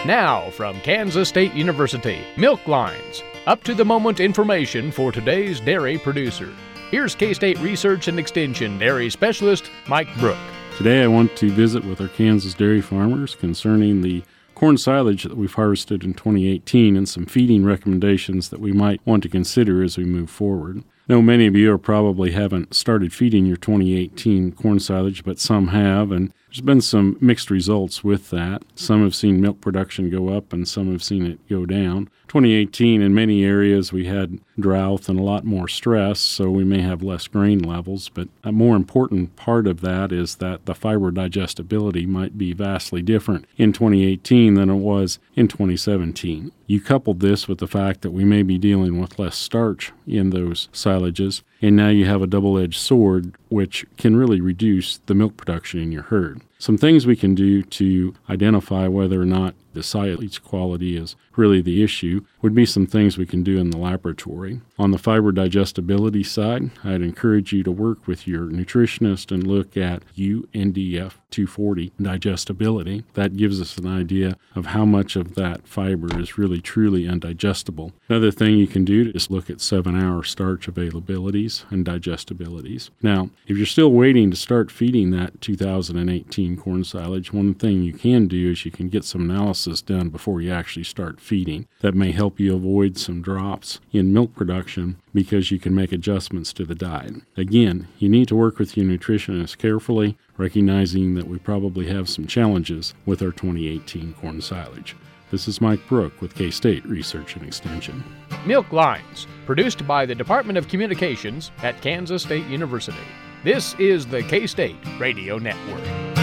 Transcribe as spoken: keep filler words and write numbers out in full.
Now, from Kansas State University, Milk Lines, up-to-the-moment information for today's dairy producer. Here's K-State Research and Extension Dairy Specialist Mike Brook. Today I want to visit with our Kansas dairy farmers concerning the corn silage that we've harvested in twenty eighteen and some feeding recommendations that we might want to consider as we move forward. I know many of you are probably haven't started feeding your twenty eighteen corn silage, but some have, and there's been some mixed results with that. Some have seen milk production go up and some have seen it go down. twenty eighteen, in many areas, we had drought and a lot more stress, so we may have less grain levels, but a more important part of that is that the fiber digestibility might be vastly different in twenty eighteen than it was in twenty seventeen. You coupled this with the fact that we may be dealing with less starch in those silages, and now you have a double-edged sword which can really reduce the milk production in your herd. Some things we can do to identify whether or not the silage quality is really the issue would be some things we can do in the laboratory. On the fiber digestibility side, I'd encourage you to work with your nutritionist and look at U N D F two forty digestibility. That gives us an idea of how much of that fiber is really truly undigestible. Another thing you can do is look at seven-hour starch availabilities and digestibilities. Now, if you're still waiting to start feeding that two thousand eighteen corn silage, one thing you can do is you can get some analysis done before you actually start feeding. That may help you avoid some drops in milk production because you can make adjustments to the diet. Again, you need to work with your nutritionist carefully, recognizing that we probably have some challenges with our twenty eighteen corn silage. This is Mike Brook with K-State Research and Extension. Milk Lines, produced by the Department of Communications at Kansas State University. This is the K-State Radio Network.